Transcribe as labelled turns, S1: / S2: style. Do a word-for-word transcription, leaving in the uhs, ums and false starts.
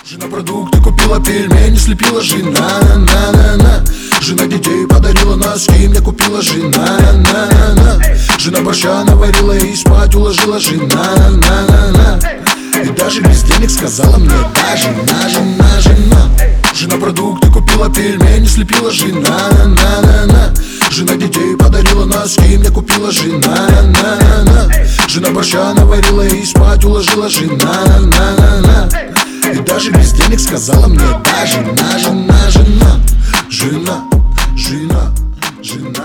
S1: Жена продукты купила, пельмени слепила, жена, на, на, на. Жена детей подарила, носки мне купила, жена, на, на, на. Жена борща наварила и спать уложила, жена, на, на, на. И даже без денег сказала мне, да, жена, жена, жена. Жена продукты купила, пельмени слепила, жена, на, на, на. Жена детей подарила, носки мне купила, жена, на, на, на. Жена борща наварила и спать уложила, жена, на, на, на. И даже без денег сказала мне, да, жена, жена, жена. Жена, жена, жена.